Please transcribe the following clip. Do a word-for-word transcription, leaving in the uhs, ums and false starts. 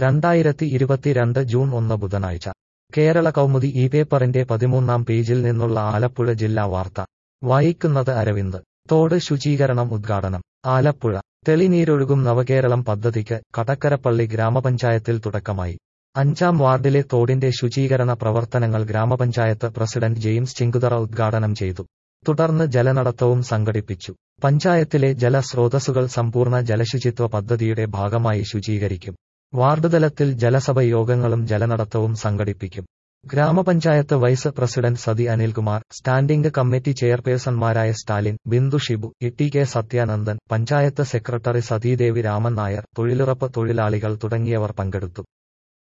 രണ്ടായിരത്തി ഇരുപത്തിരണ്ട് ജൂൺ ഒന്ന് ബുധനാഴ്ച കേരള കൗമുദി ഈ പേപ്പറിന്റെ പതിമൂന്നാം പേജിൽ നിന്നുള്ള ആലപ്പുഴ ജില്ലാ വാർത്ത വായിക്കുന്നത് അരവിന്ദ്. തോട് ശുചീകരണം ഉദ്ഘാടനം. ആലപ്പുഴ. തെളിനീരൊഴുകും നവകേരളം പദ്ധതിക്ക് കടക്കരപ്പള്ളി ഗ്രാമപഞ്ചായത്തിൽ തുടക്കമായി. അഞ്ചാം വാർഡിലെ തോടിന്റെ ശുചീകരണ പ്രവർത്തനങ്ങൾ ഗ്രാമപഞ്ചായത്ത് പ്രസിഡന്റ് ജെയിംസ് ചിങ്കുതറ ഉദ്ഘാടനം ചെയ്തു. തുടർന്ന് ജലനടത്തവും സംഘടിപ്പിച്ചു. പഞ്ചായത്തിലെ ജലസ്രോതസ്സുകൾ സമ്പൂർണ്ണ ജലശുചിത്വ പദ്ധതിയുടെ ഭാഗമായി ശുചീകരിക്കും. വാർഡ് തലത്തിൽ ജലസഭ യോഗങ്ങളും ജലനടത്തവും സംഘടിപ്പിക്കും. Grama panchayat vice president Sathi Anilkumar, standing committee ചെയർപേഴ്സൺമാരായ Stalin, Bindu Shibu, T K Sathyanandan, panchayat secretary Sathidevi Raman Nair, തൊഴിലുറപ്പ് തൊഴിലാളികൾ തുടങ്ങിയവർ പങ്കെടുത്തു.